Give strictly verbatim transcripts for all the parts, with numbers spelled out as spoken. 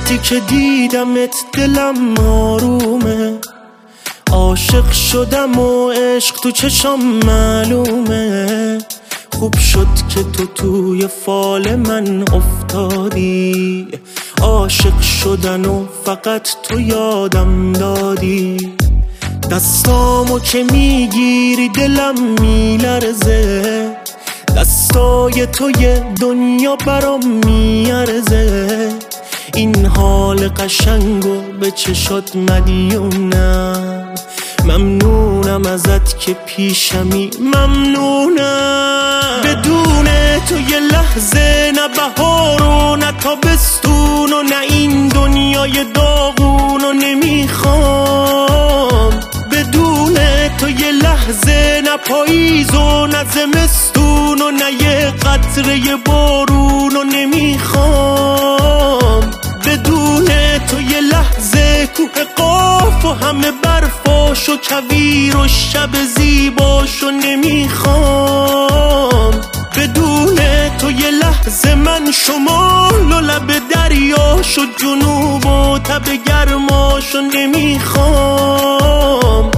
وقتی که دیدمت دلم آرومه، عاشق شدم و عشق تو چشام معلومه. خوب شد که تو توی فال من افتادی، عاشق شدن و فقط تو یادم دادی. دستامو که میگیری دلم میلرزه، دستای تو یه دنیا برام میارزه. این حال قشنگو به چشات مدیونم، ممنونم ازت که پیشمی، ممنونم. بدون تو یه لحظه نه بهار و نه تابستون و نه این دنیای داغون و نمیخوام. بدون تو یه لحظه نه پاییز و نه زمستون و نه یه قطره بارون و نمیخوام. بدون تو یه لحظه کوه قاف و همه برفاش و کویر و شب زیباش و نمیخوام. بدون تو یه لحظه من شمال و لب دریاش و جنوب و تب گرماش و نمیخوام.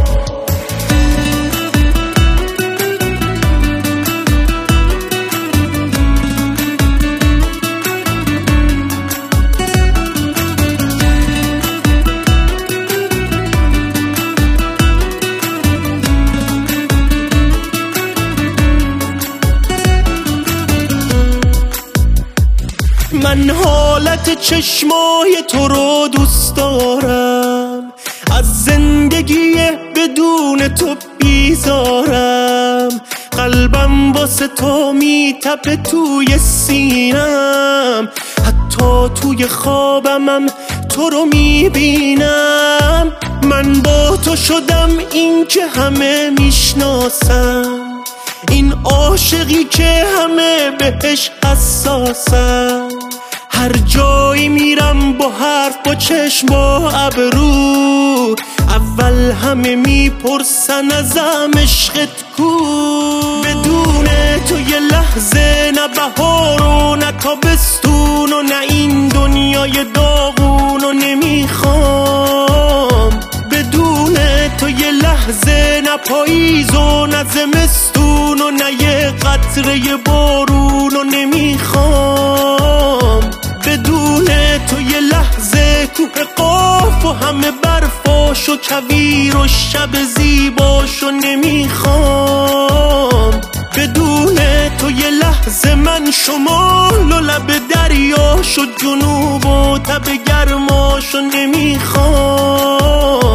من حالت چشمای تو رو دوست دارم، از زندگی بدون تو بیزارم. قلبم واسه تو میتپه توی سینم، حتی توی خوابمم تو رو میبینم. من با تو شدم این که همه میشناسم، این عاشقی که همه بهش حساسم. هر جایی میرم با حرف با چشم با ابرو، اول همه میپرسن ازم عشقت کو. بدون تو یه لحظه نه بهار و نه تابستون و نه این دنیای داغون و نمیخوام. بدون تو یه لحظه نه پاییز و نه زمستون و نه یه قطره بارون و نمیخوام. بدون تو یه لحظه کوه قاف و همه برفاش و کویر و شب زیباش و نمیخوام. بدون تو یه لحظه من شمال و لب دریاش و جنوب و تب گرماش و نمیخوام.